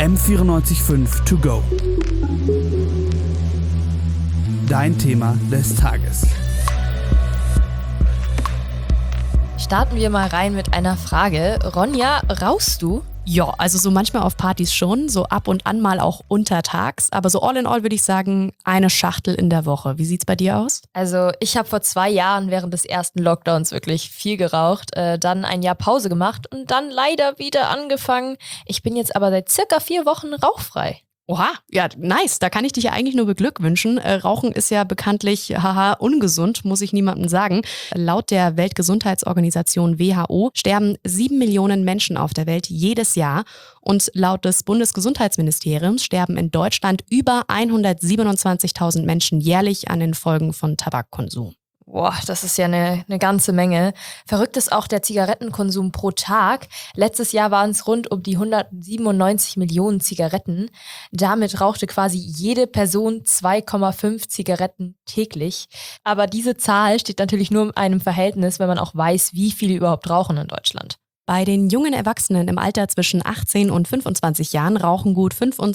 M94.5 To Go. Dein Thema des Tages. Starten wir mal rein mit einer Frage. Ronja, rauchst du? Ja, also so manchmal auf Partys schon, so ab und an mal auch untertags. Aber so all in all würde ich sagen, eine Schachtel in der Woche. Wie sieht's bei dir aus? Also ich habe vor 2 Jahren während des ersten Lockdowns wirklich viel geraucht, dann ein Jahr Pause gemacht und dann leider wieder angefangen. Ich bin jetzt aber seit circa 4 Wochen rauchfrei. Oha, ja, nice. Da kann ich dich ja eigentlich nur beglückwünschen. Rauchen ist ja bekanntlich, ungesund, muss ich niemandem sagen. Laut der Weltgesundheitsorganisation WHO sterben 7 Millionen Menschen auf der Welt jedes Jahr. Und laut des Bundesgesundheitsministeriums sterben in Deutschland über 127.000 Menschen jährlich an den Folgen von Tabakkonsum. Boah, das ist ja eine ganze Menge. Verrückt ist auch der Zigarettenkonsum pro Tag. Letztes Jahr waren es rund um die 197 Millionen Zigaretten. Damit rauchte quasi jede Person 2,5 Zigaretten täglich. Aber diese Zahl steht natürlich nur in einem Verhältnis, wenn man auch weiß, wie viele überhaupt rauchen in Deutschland. Bei den jungen Erwachsenen im Alter zwischen 18 und 25 Jahren rauchen gut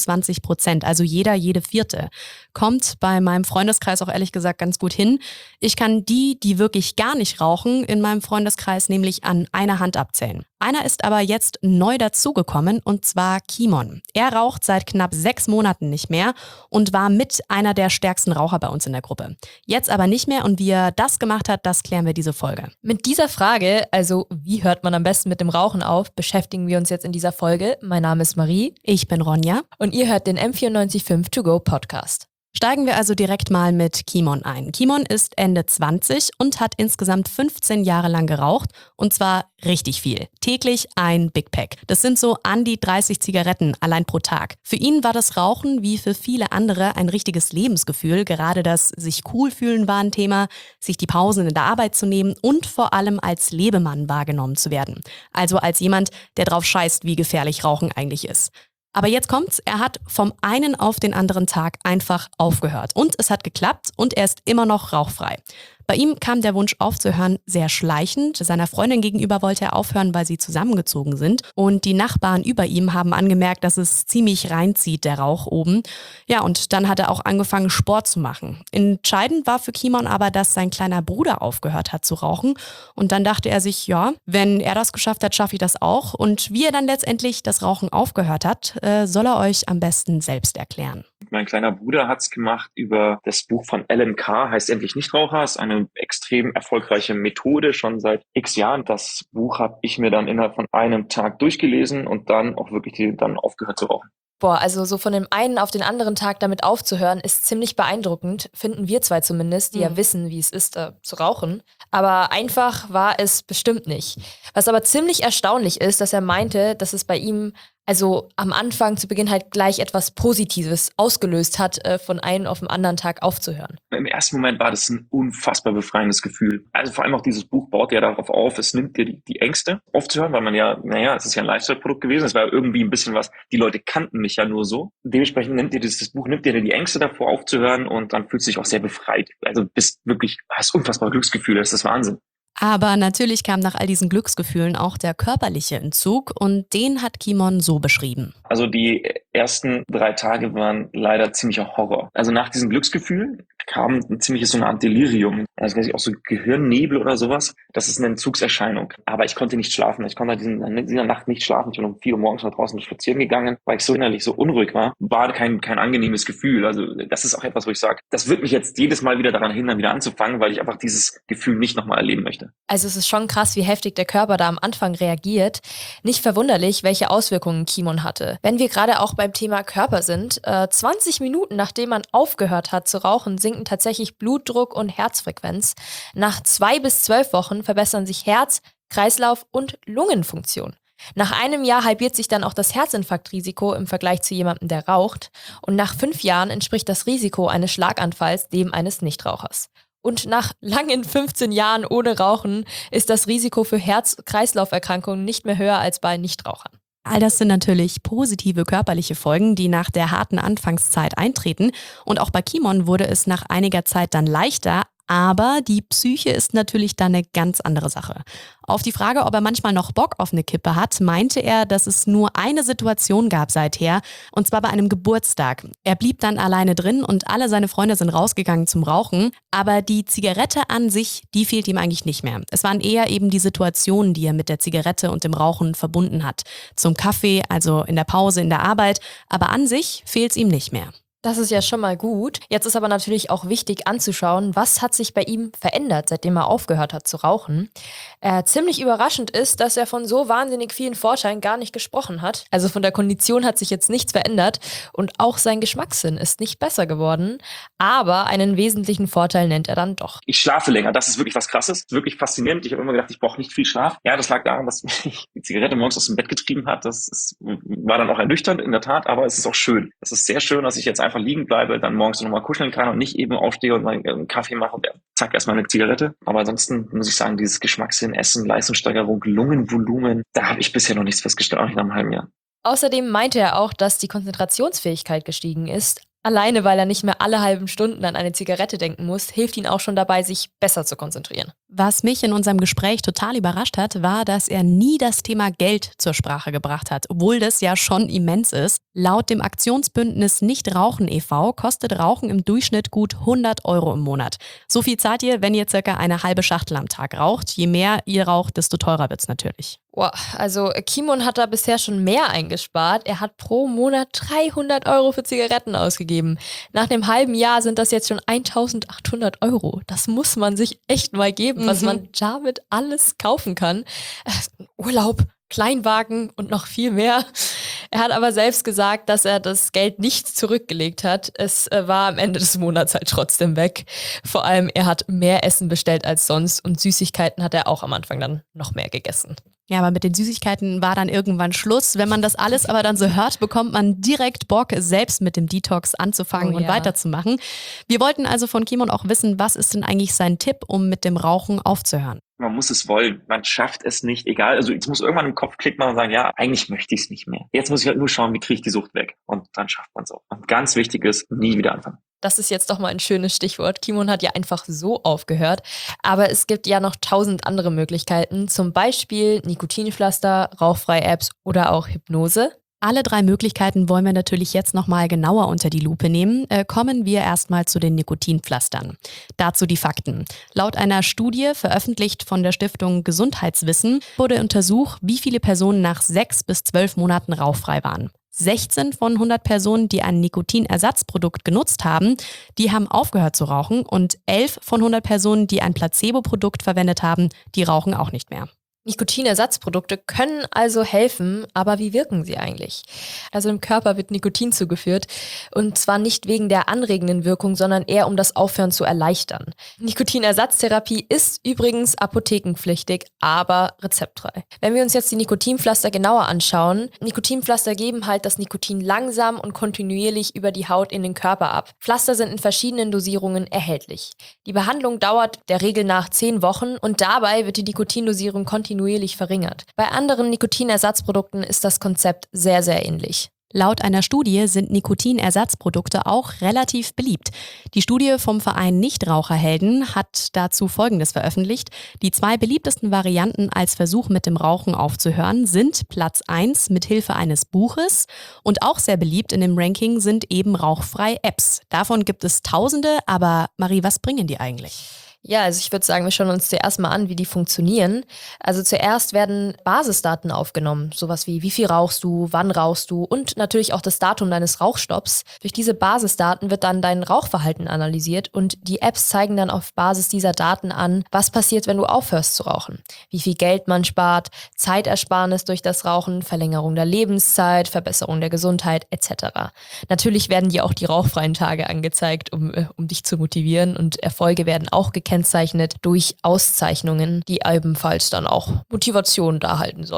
25%, also jede Vierte. Kommt bei meinem Freundeskreis auch ehrlich gesagt ganz gut hin. Ich kann die wirklich gar nicht rauchen, in meinem Freundeskreis nämlich an einer Hand abzählen. Einer ist aber jetzt neu dazugekommen und zwar Kimon. Er raucht seit knapp 6 Monaten nicht mehr und war mit einer der stärksten Raucher bei uns in der Gruppe. Jetzt aber nicht mehr und wie er das gemacht hat, das klären wir diese Folge. Mit dieser Frage, also wie hört man am besten mit dem Rauchen auf, beschäftigen wir uns jetzt in dieser Folge. Mein Name ist Marie. Ich bin Ronja. Und ihr hört den M94.5 To Go Podcast. Steigen wir also direkt mal mit Kimon ein. Kimon ist Ende 20 und hat insgesamt 15 Jahre lang geraucht und zwar richtig viel. Täglich ein Big Pack. Das sind so an die 30 Zigaretten allein pro Tag. Für ihn war das Rauchen wie für viele andere ein richtiges Lebensgefühl. Gerade das sich cool fühlen war ein Thema, sich die Pausen in der Arbeit zu nehmen und vor allem als Lebemann wahrgenommen zu werden. Also als jemand, der drauf scheißt, wie gefährlich Rauchen eigentlich ist. Aber jetzt kommt's, er hat vom einen auf den anderen Tag einfach aufgehört. Und es hat geklappt und er ist immer noch rauchfrei. Bei ihm kam der Wunsch aufzuhören sehr schleichend. Seiner Freundin gegenüber wollte er aufhören, weil sie zusammengezogen sind. Und die Nachbarn über ihm haben angemerkt, dass es ziemlich reinzieht, der Rauch oben. Ja, und dann hat er auch angefangen, Sport zu machen. Entscheidend war für Kimon aber, dass sein kleiner Bruder aufgehört hat zu rauchen. Und dann dachte er sich, ja, wenn er das geschafft hat, schaffe ich das auch. Und wie er dann letztendlich das Rauchen aufgehört hat, soll er euch am besten selbst erklären. Mein kleiner Bruder hat's gemacht über das Buch von Alan Carr, heißt Endlich Nichtraucher, ist eine extrem erfolgreiche Methode schon seit x Jahren. Das Buch habe ich mir dann innerhalb von einem Tag durchgelesen und dann auch wirklich dann aufgehört zu rauchen. Boah, also so von dem einen auf den anderen Tag damit aufzuhören, ist ziemlich beeindruckend, finden wir zwei zumindest, die ja wissen, wie es ist, zu rauchen. Aber einfach war es bestimmt nicht. Was aber ziemlich erstaunlich ist, dass er meinte, dass es bei ihm also am Anfang zu Beginn halt gleich etwas Positives ausgelöst hat, von einem auf den anderen Tag aufzuhören. Im ersten Moment war das ein unfassbar befreiendes Gefühl. Also vor allem auch dieses Buch baut ja darauf auf, es nimmt dir die Ängste aufzuhören, weil man es ist ja ein Lifestyle-Produkt gewesen, es war ja irgendwie ein bisschen was, die Leute kannten mich ja nur so. Dementsprechend nimmt dir die Ängste davor aufzuhören und dann fühlst du dich auch sehr befreit. Also hast unfassbar Glücksgefühle, das ist Wahnsinn. Aber natürlich kam nach all diesen Glücksgefühlen auch der körperliche Entzug und den hat Kimon so beschrieben. Also die ersten 3 Tage waren leider ziemlicher Horror. Also nach diesen Glücksgefühlen kam ein ziemliches so eine Art Delirium. Also auch so Gehirnnebel oder sowas. Das ist eine Entzugserscheinung. Aber ich konnte nicht schlafen. Ich konnte in dieser Nacht nicht schlafen. Ich bin um 4 Uhr morgens nach draußen spazieren gegangen, weil ich so innerlich so unruhig war. War kein angenehmes Gefühl. Also das ist auch etwas, wo ich sage, das wird mich jetzt jedes Mal wieder daran hindern, wieder anzufangen, weil ich einfach dieses Gefühl nicht nochmal erleben möchte. Also es ist schon krass, wie heftig der Körper da am Anfang reagiert. Nicht verwunderlich, welche Auswirkungen Kimon hatte. Wenn wir gerade auch beim Thema Körper sind, 20 Minuten nachdem man aufgehört hat zu rauchen, sinken tatsächlich Blutdruck und Herzfrequenz. Nach 2 bis 12 Wochen verbessern sich Herz, Kreislauf und Lungenfunktion. Nach einem Jahr halbiert sich dann auch das Herzinfarktrisiko im Vergleich zu jemandem, der raucht. Und nach 5 Jahren entspricht das Risiko eines Schlaganfalls dem eines Nichtrauchers. Und nach langen 15 Jahren ohne Rauchen ist das Risiko für Herz-Kreislauf-Erkrankungen nicht mehr höher als bei Nichtrauchern. All das sind natürlich positive körperliche Folgen, die nach der harten Anfangszeit eintreten. Und auch bei Kimon wurde es nach einiger Zeit dann leichter. Aber die Psyche ist natürlich dann eine ganz andere Sache. Auf die Frage, ob er manchmal noch Bock auf eine Kippe hat, meinte er, dass es nur eine Situation gab seither, und zwar bei einem Geburtstag. Er blieb dann alleine drin und alle seine Freunde sind rausgegangen zum Rauchen, aber die Zigarette an sich, die fehlt ihm eigentlich nicht mehr. Es waren eher eben die Situationen, die er mit der Zigarette und dem Rauchen verbunden hat. Zum Kaffee, also in der Pause, in der Arbeit, aber an sich fehlt es ihm nicht mehr. Das ist ja schon mal gut. Jetzt ist aber natürlich auch wichtig anzuschauen, was hat sich bei ihm verändert, seitdem er aufgehört hat zu rauchen. Ziemlich überraschend ist, dass er von so wahnsinnig vielen Vorteilen gar nicht gesprochen hat. Also von der Kondition hat sich jetzt nichts verändert und auch sein Geschmackssinn ist nicht besser geworden. Aber einen wesentlichen Vorteil nennt er dann doch. Ich schlafe länger. Das ist wirklich was Krasses. Wirklich faszinierend. Ich habe immer gedacht, ich brauche nicht viel Schlaf. Ja, das lag daran, dass mich die Zigarette morgens aus dem Bett getrieben hat. War dann auch ernüchternd in der Tat, aber es ist auch schön. Es ist sehr schön, dass ich jetzt einfach liegen bleibe, dann morgens nochmal kuscheln kann und nicht eben aufstehe und mal einen Kaffee mache und zack, erstmal eine Zigarette. Aber ansonsten muss ich sagen, dieses Geschmackssinn, Essen, Leistungssteigerung, Lungenvolumen, da habe ich bisher noch nichts festgestellt, auch nicht nach einem halben Jahr. Außerdem meinte er auch, dass die Konzentrationsfähigkeit gestiegen ist. Alleine, weil er nicht mehr alle halben Stunden an eine Zigarette denken muss, hilft ihn auch schon dabei, sich besser zu konzentrieren. Was mich in unserem Gespräch total überrascht hat, war, dass er nie das Thema Geld zur Sprache gebracht hat, obwohl das ja schon immens ist. Laut dem Aktionsbündnis Nichtrauchen e.V. kostet Rauchen im Durchschnitt gut 100 € im Monat. So viel zahlt ihr, wenn ihr circa eine halbe Schachtel am Tag raucht. Je mehr ihr raucht, desto teurer wird's natürlich. Wow, also Kimon hat da bisher schon mehr eingespart. Er hat pro Monat 300 € für Zigaretten ausgegeben. Nach einem halben Jahr sind das jetzt schon 1.800 €. Das muss man sich echt mal geben, was man damit alles kaufen kann. Urlaub, Kleinwagen und noch viel mehr. Er hat aber selbst gesagt, dass er das Geld nicht zurückgelegt hat. Es war am Ende des Monats halt trotzdem weg. Vor allem, er hat mehr Essen bestellt als sonst und Süßigkeiten hat er auch am Anfang dann noch mehr gegessen. Ja, aber mit den Süßigkeiten war dann irgendwann Schluss. Wenn man das alles aber dann so hört, bekommt man direkt Bock, selbst mit dem Detox anzufangen und weiterzumachen. Wir wollten also von Kimon auch wissen, was ist denn eigentlich sein Tipp, um mit dem Rauchen aufzuhören? Man muss es wollen. Man schafft es nicht, egal. Also jetzt muss irgendwann im Kopf Klick machen und sagen, ja, eigentlich möchte ich es nicht mehr. Jetzt muss ich halt nur schauen, wie kriege ich die Sucht weg. Und dann schafft man es auch. Und ganz wichtig ist, nie wieder anfangen. Das ist jetzt doch mal ein schönes Stichwort. Kimon hat ja einfach so aufgehört. Aber es gibt ja noch 1000 andere Möglichkeiten. Zum Beispiel Nikotinpflaster, Rauchfrei-Apps oder auch Hypnose. Alle 3 Möglichkeiten wollen wir natürlich jetzt nochmal genauer unter die Lupe nehmen. Kommen wir erstmal zu den Nikotinpflastern. Dazu die Fakten. Laut einer Studie, veröffentlicht von der Stiftung Gesundheitswissen, wurde untersucht, wie viele Personen nach 6 bis 12 Monaten rauchfrei waren. 16 von 100 Personen, die ein Nikotinersatzprodukt genutzt haben, die haben aufgehört zu rauchen und 11 von 100 Personen, die ein Placebo-Produkt verwendet haben, die rauchen auch nicht mehr. Nikotinersatzprodukte können also helfen, aber wie wirken sie eigentlich? Also im Körper wird Nikotin zugeführt und zwar nicht wegen der anregenden Wirkung, sondern eher um das Aufhören zu erleichtern. Nikotinersatztherapie ist übrigens apothekenpflichtig, aber rezeptfrei. Wenn wir uns jetzt die Nikotinpflaster genauer anschauen, Nikotinpflaster geben halt das Nikotin langsam und kontinuierlich über die Haut in den Körper ab. Pflaster sind in verschiedenen Dosierungen erhältlich. Die Behandlung dauert der Regel nach 10 Wochen und dabei wird die Nikotindosierung kontinuierlich verringert. Bei anderen Nikotinersatzprodukten ist das Konzept sehr, sehr ähnlich. Laut einer Studie sind Nikotinersatzprodukte auch relativ beliebt. Die Studie vom Verein Nichtraucherhelden hat dazu Folgendes veröffentlicht. Die 2 beliebtesten Varianten als Versuch mit dem Rauchen aufzuhören sind Platz 1 mit Hilfe eines Buches und auch sehr beliebt in dem Ranking sind eben Rauchfrei-Apps. Davon gibt es Tausende, aber Marie, was bringen die eigentlich? Ja, also ich würde sagen, wir schauen uns zuerst mal an, wie die funktionieren. Also zuerst werden Basisdaten aufgenommen, sowas wie viel rauchst du, wann rauchst du und natürlich auch das Datum deines Rauchstopps. Durch diese Basisdaten wird dann dein Rauchverhalten analysiert und die Apps zeigen dann auf Basis dieser Daten an, was passiert, wenn du aufhörst zu rauchen. Wie viel Geld man spart, Zeitersparnis durch das Rauchen, Verlängerung der Lebenszeit, Verbesserung der Gesundheit etc. Natürlich werden dir auch die rauchfreien Tage angezeigt, um dich zu motivieren und Erfolge werden auch gekennzeichnet durch Auszeichnungen, die ebenfalls dann auch Motivation darhalten sollen.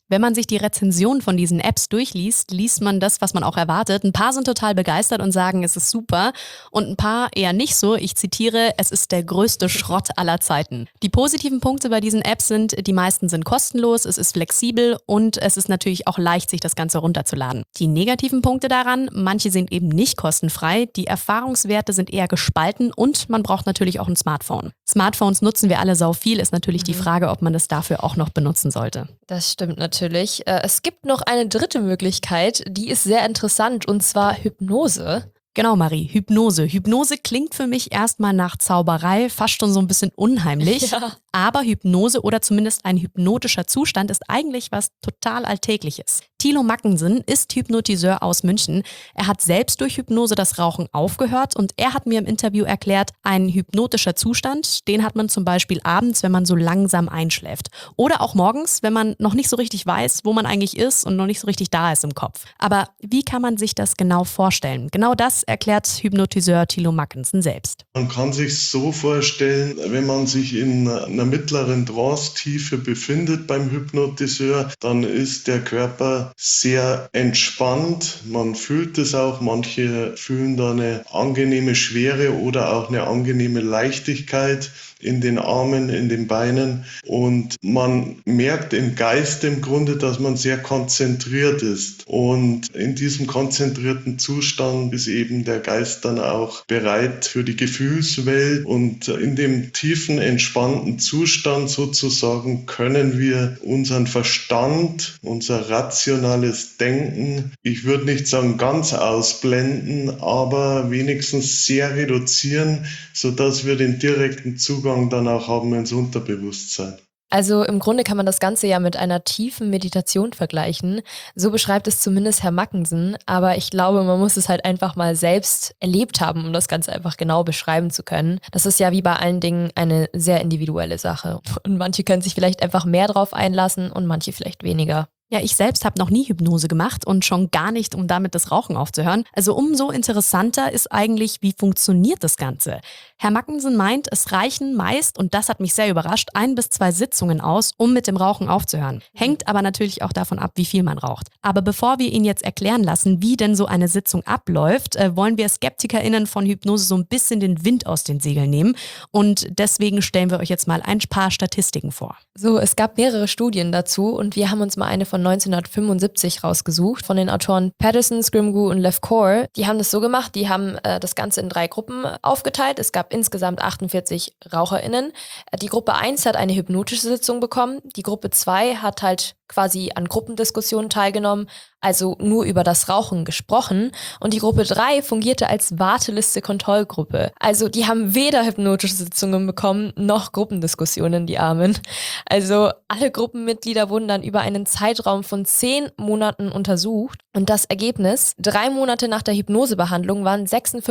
Wenn man sich die Rezensionen von diesen Apps durchliest, liest man das, was man auch erwartet. Ein paar sind total begeistert und sagen, es ist super. Und ein paar eher nicht so. Ich zitiere, es ist der größte Schrott aller Zeiten. Die positiven Punkte bei diesen Apps sind, die meisten sind kostenlos, es ist flexibel und es ist natürlich auch leicht, sich das Ganze runterzuladen. Die negativen Punkte daran, manche sind eben nicht kostenfrei, die Erfahrungswerte sind eher gespalten und man braucht natürlich auch ein Smartphone. Smartphones nutzen wir alle sau viel, ist natürlich die Frage, ob man das dafür auch noch benutzen sollte. Das stimmt natürlich. Es gibt noch eine dritte Möglichkeit, die ist sehr interessant, und zwar Hypnose. Genau, Marie, Hypnose. Hypnose klingt für mich erstmal nach Zauberei, fast schon so ein bisschen unheimlich. Ja. Aber Hypnose oder zumindest ein hypnotischer Zustand ist eigentlich was total Alltägliches. Thilo Mackensen ist Hypnotiseur aus München. Er hat selbst durch Hypnose das Rauchen aufgehört und er hat mir im Interview erklärt, ein hypnotischer Zustand, den hat man zum Beispiel abends, wenn man so langsam einschläft. Oder auch morgens, wenn man noch nicht so richtig weiß, wo man eigentlich ist und noch nicht so richtig da ist im Kopf. Aber wie kann man sich das genau vorstellen? Genau das erklärt Hypnotiseur Thilo Mackensen selbst. Man kann sich so vorstellen, wenn man sich in einer mittleren Trance-Tiefe befindet beim Hypnotiseur, dann ist der Körper sehr entspannt. Man fühlt es auch, manche fühlen da eine angenehme Schwere oder auch eine angenehme Leichtigkeit in den Armen, in den Beinen, und man merkt im Geist im Grunde, dass man sehr konzentriert ist, und in diesem konzentrierten Zustand ist eben der Geist dann auch bereit für die Gefühlswelt, und in dem tiefen, entspannten Zustand sozusagen können wir unseren Verstand, unser rationales Denken, ich würde nicht sagen ganz ausblenden, aber wenigstens sehr reduzieren, sodass wir den direkten Zugang dann auch haben ins Unterbewusstsein. Also im Grunde kann man das Ganze ja mit einer tiefen Meditation vergleichen. So beschreibt es zumindest Herr Mackensen. Aber ich glaube, man muss es halt einfach mal selbst erlebt haben, um das Ganze einfach genau beschreiben zu können. Das ist ja wie bei allen Dingen eine sehr individuelle Sache. Und manche können sich vielleicht einfach mehr drauf einlassen und manche vielleicht weniger. Ja, ich selbst habe noch nie Hypnose gemacht und schon gar nicht, um damit das Rauchen aufzuhören. Also umso interessanter ist eigentlich, wie funktioniert das Ganze? Herr Mackensen meint, es reichen meist, und das hat mich sehr überrascht, 1 bis 2 Sitzungen aus, um mit dem Rauchen aufzuhören. Hängt aber natürlich auch davon ab, wie viel man raucht. Aber bevor wir ihn jetzt erklären lassen, wie denn so eine Sitzung abläuft, wollen wir SkeptikerInnen von Hypnose so ein bisschen den Wind aus den Segeln nehmen. Und deswegen stellen wir euch jetzt mal ein paar Statistiken vor. So, es gab mehrere Studien dazu und wir haben uns mal eine von 1975 rausgesucht, von den Autoren Patterson, Scrimgeour und Lefcourt. Die haben das so gemacht, die haben das Ganze in 3 Gruppen aufgeteilt. Es gab insgesamt 48 RaucherInnen. Die Gruppe 1 hat eine hypnotische Sitzung bekommen. Die Gruppe 2 hat halt quasi an Gruppendiskussionen teilgenommen, also nur über das Rauchen gesprochen. Und die Gruppe 3 fungierte als Warteliste-Kontrollgruppe. Also die haben weder hypnotische Sitzungen bekommen, noch Gruppendiskussionen, die Armen. Also alle Gruppenmitglieder wurden dann über einen Zeitraum von 10 Monaten untersucht. Und das Ergebnis: 3 Monate nach der Hypnosebehandlung waren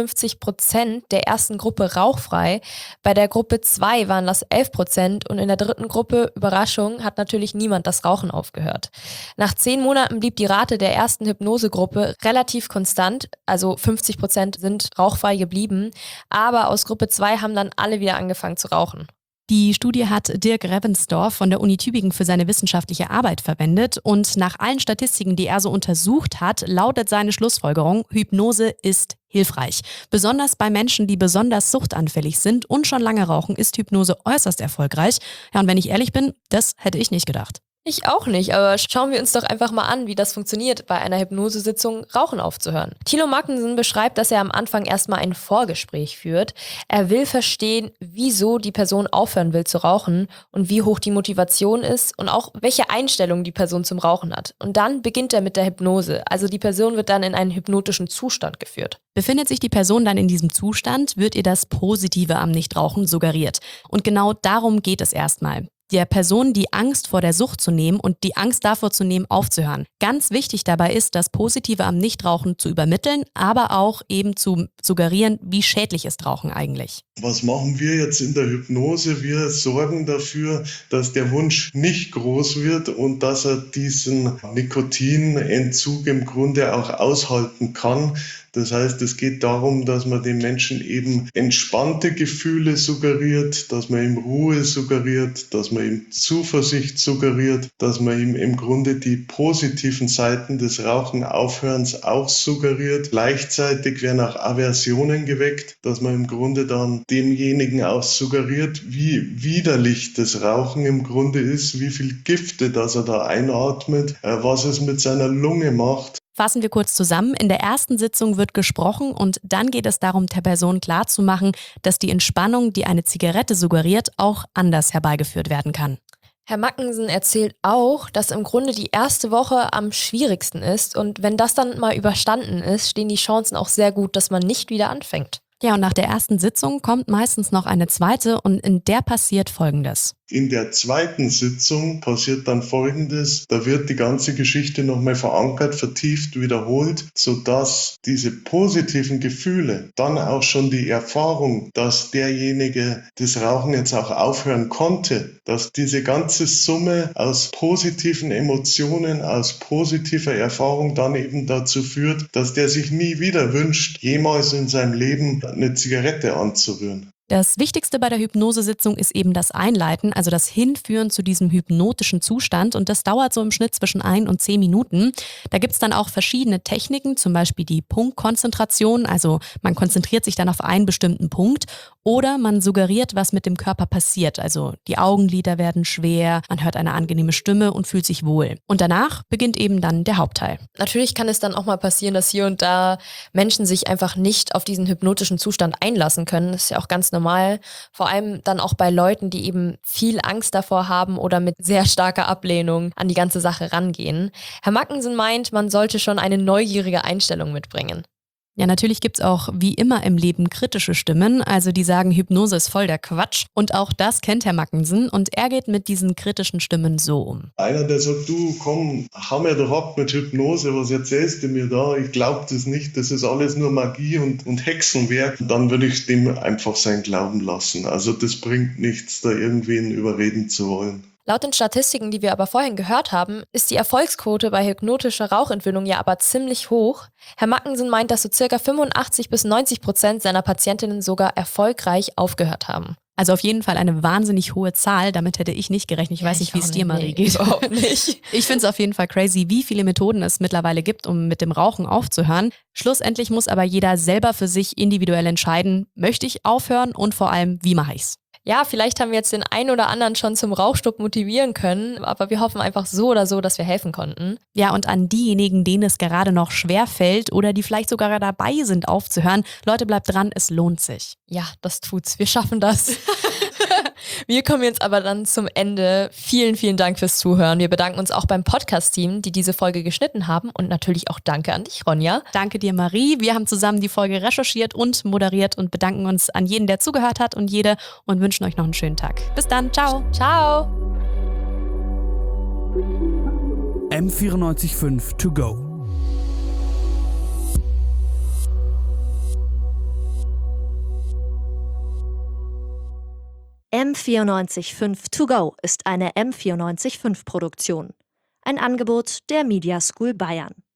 56% der ersten Gruppe rauchfrei. Bei der Gruppe 2 waren das 11% und in der dritten Gruppe, Überraschung, hat natürlich niemand das Rauchen aufgehört. Nach 10 Monaten blieb die Rate der ersten Hypnosegruppe relativ konstant, also 50% sind rauchfrei geblieben, aber aus Gruppe 2 haben dann alle wieder angefangen zu rauchen. Die Studie hat Dirk Revensdorf von der Uni Tübingen für seine wissenschaftliche Arbeit verwendet und nach allen Statistiken, die er so untersucht hat, lautet seine Schlussfolgerung: Hypnose ist hilfreich. Besonders bei Menschen, die besonders suchtanfällig sind und schon lange rauchen, ist Hypnose äußerst erfolgreich. Ja, und wenn ich ehrlich bin, das hätte ich nicht gedacht. Ich auch nicht, aber schauen wir uns doch einfach mal an, wie das funktioniert, bei einer Hypnosesitzung Rauchen aufzuhören. Thilo Mackensen beschreibt, dass er am Anfang erstmal ein Vorgespräch führt. Er will verstehen, wieso die Person aufhören will zu rauchen und wie hoch die Motivation ist und auch welche Einstellung die Person zum Rauchen hat. Und dann beginnt er mit der Hypnose. Also die Person wird dann in einen hypnotischen Zustand geführt. Befindet sich die Person dann in diesem Zustand, wird ihr das Positive am Nichtrauchen suggeriert. Und genau darum geht es erstmal. Der Person die Angst vor der Sucht zu nehmen und die Angst davor zu nehmen, aufzuhören. Ganz wichtig dabei ist, das Positive am Nichtrauchen zu übermitteln, aber auch eben zu suggerieren, wie schädlich ist Rauchen eigentlich. Was machen wir jetzt in der Hypnose? Wir sorgen dafür, dass der Wunsch nicht groß wird und dass er diesen Nikotinentzug im Grunde auch aushalten kann. Das heißt, es geht darum, dass man den Menschen eben entspannte Gefühle suggeriert, dass man ihm Ruhe suggeriert, dass man ihm Zuversicht suggeriert, dass man ihm im Grunde die positiven Seiten des Rauchenaufhörens auch suggeriert. Gleichzeitig werden auch Aversionen geweckt, dass man im Grunde dann demjenigen auch suggeriert, wie widerlich das Rauchen im Grunde ist, wie viel Gifte, dass er da einatmet, was es mit seiner Lunge macht. Fassen wir kurz zusammen. In der ersten Sitzung wird gesprochen und dann geht es darum, der Person klarzumachen, dass die Entspannung, die eine Zigarette suggeriert, auch anders herbeigeführt werden kann. Herr Mackensen erzählt auch, dass im Grunde die erste Woche am schwierigsten ist und wenn das dann mal überstanden ist, stehen die Chancen auch sehr gut, dass man nicht wieder anfängt. Ja, und nach der ersten Sitzung kommt meistens noch eine zweite und in der passiert Folgendes. In der zweiten Sitzung passiert dann Folgendes. Da wird die ganze Geschichte nochmal verankert, vertieft, wiederholt, sodass diese positiven Gefühle, dann auch schon die Erfahrung, dass derjenige das Rauchen jetzt auch aufhören konnte, dass diese ganze Summe aus positiven Emotionen, aus positiver Erfahrung dann eben dazu führt, dass der sich nie wieder wünscht, jemals in seinem Leben eine Zigarette anzurühren. Das Wichtigste bei der Hypnosesitzung ist eben das Einleiten, also das Hinführen zu diesem hypnotischen Zustand und das dauert so im Schnitt zwischen 1 und 10 Minuten. Da gibt's dann auch verschiedene Techniken, zum Beispiel die Punktkonzentration, also man konzentriert sich dann auf einen bestimmten Punkt oder man suggeriert, was mit dem Körper passiert, also die Augenlider werden schwer, man hört eine angenehme Stimme und fühlt sich wohl. Und danach beginnt eben dann der Hauptteil. Natürlich kann es dann auch mal passieren, dass hier und da Menschen sich einfach nicht auf diesen hypnotischen Zustand einlassen können. Das ist ja auch ganz normal. Vor allem dann auch bei Leuten, die eben viel Angst davor haben oder mit sehr starker Ablehnung an die ganze Sache rangehen. Herr Mackensen meint, man sollte schon eine neugierige Einstellung mitbringen. Ja, natürlich gibt's auch wie immer im Leben kritische Stimmen, also die sagen, Hypnose ist voll der Quatsch. Und auch das kennt Herr Mackensen und er geht mit diesen kritischen Stimmen so um. Einer, der sagt, du komm, hau mir doch ab mit Hypnose, was erzählst du mir da? Ich glaube das nicht, das ist alles nur Magie und Hexenwerk. Dann würde ich dem einfach seinen Glauben lassen. Also das bringt nichts, da irgendwen überreden zu wollen. Laut den Statistiken, die wir aber vorhin gehört haben, ist die Erfolgsquote bei hypnotischer Rauchentwöhnung ja aber ziemlich hoch. Herr Mackensen meint, dass so circa 85-90% seiner Patientinnen sogar erfolgreich aufgehört haben. Also auf jeden Fall eine wahnsinnig hohe Zahl, damit hätte ich nicht gerechnet. Ich weiß nicht, wie es dir, Marie, geht. Überhaupt nicht. Ich finde es auf jeden Fall crazy, wie viele Methoden es mittlerweile gibt, um mit dem Rauchen aufzuhören. Schlussendlich muss aber jeder selber für sich individuell entscheiden, möchte ich aufhören und vor allem, wie mache ich's? Ja, vielleicht haben wir jetzt den einen oder anderen schon zum Rauchstopp motivieren können, aber wir hoffen einfach so oder so, dass wir helfen konnten. Ja, und an diejenigen, denen es gerade noch schwer fällt oder die vielleicht sogar dabei sind aufzuhören, Leute, bleibt dran, es lohnt sich. Ja, das tut's. Wir schaffen das. Wir kommen jetzt aber dann zum Ende. Vielen, vielen Dank fürs Zuhören. Wir bedanken uns auch beim Podcast-Team, die diese Folge geschnitten haben und natürlich auch danke an dich, Ronja. Danke dir, Marie. Wir haben zusammen die Folge recherchiert und moderiert und bedanken uns an jeden, der zugehört hat und jede und wünschen euch noch einen schönen Tag. Bis dann. Ciao. Ciao. M94.5 to go. M94.5 to go ist eine M94.5 Produktion. Ein Angebot der Media School Bayern.